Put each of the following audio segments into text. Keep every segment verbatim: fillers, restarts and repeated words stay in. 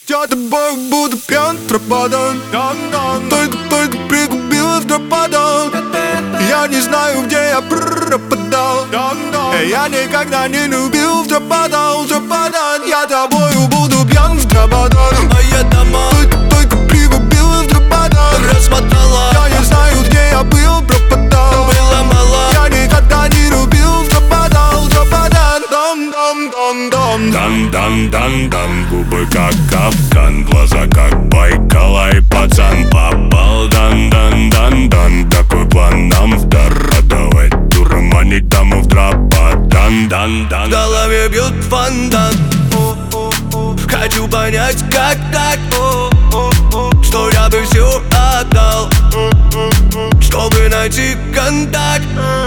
Я тобой буду пьян, пропадан. Только, только пригубила в пропадан. Я не знаю, где я пропадал. Я никогда не любил в пропадан, пропадан. Я тобою буду пьян в пропадан. Моя дома Только, только пригубила в пропадан. рассмотрела, Я не знаю, где я был, пропадал. было мало. Я никогда не любил в пропадан, пропадан. Дам, дам, дам, дам. Дан-дан-дан-дан, губы как капкан, глаза как Байкала, и пацан попал. Дан-дан-дан-дан, такой план нам в дар. Давай дурманить даму в драпа. В Дан-дан-дан. голове бьет фонтан. Хочу понять, как так, что я бы все отдал, чтобы найти контакт.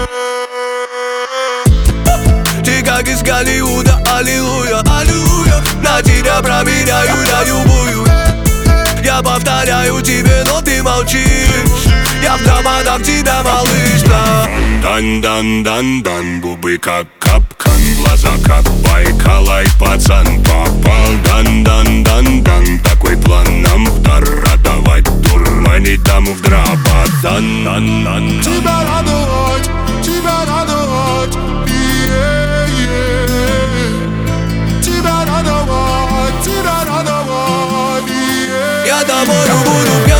Ты как из Голливуда, аллилуйя, аллилуйя. На тебя проверяю я любую. Я повторяю тебе, но ты молчишь. Я в пропадам тебя, малыш, да. Дан-дан-дан-дан, губы как капкан, глаза как Байкала, и пацан попал. Дан-дан-дан-дан, такой план нам в дар. Давай дурманить даму в драпа. Дан-дан-дан. Тебя радовать, тебя радовать. Yeah, yeah. Тебя радовать, тебя радовать. Yeah. Я тобою буду пьян.